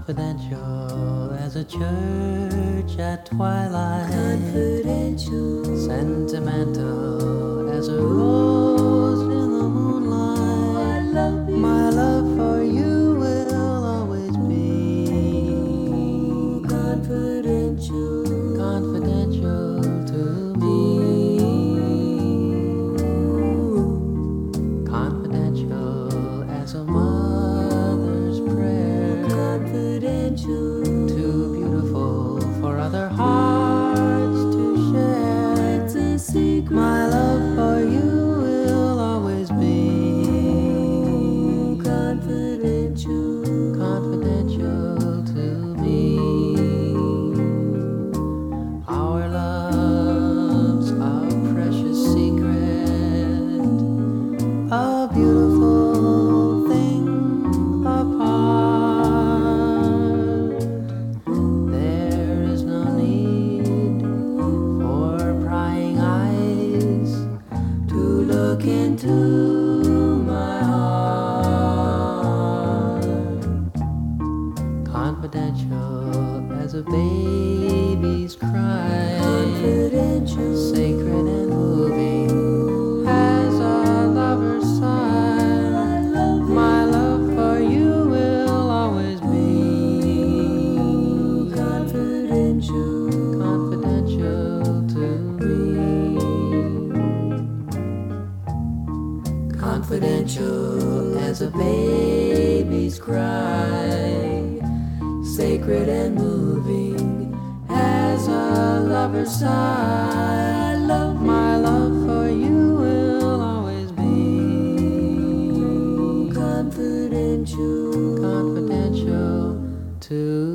confidential as a church at twilight, confidential, sentimental as a rose in the moonlight. I love you. My love for you will always be confidential, confidential to me. Confidential as a mother's prayer, confidential, too beautiful for other hearts to share. it's a secret. My love for you will always be confidential, confidential to me. Our love's a precious secret, a beautiful thing apart. There is no need for prying eyes to look into my heart. Confidential as a baby's cry, confidential, sacred and moving as a lover's sigh. I love you. My love for you will always be confidential, confidential to me. Confidential as a baby's cry, sacred and moving as a lover's sigh. I love My love for you will always be confidential, confidential to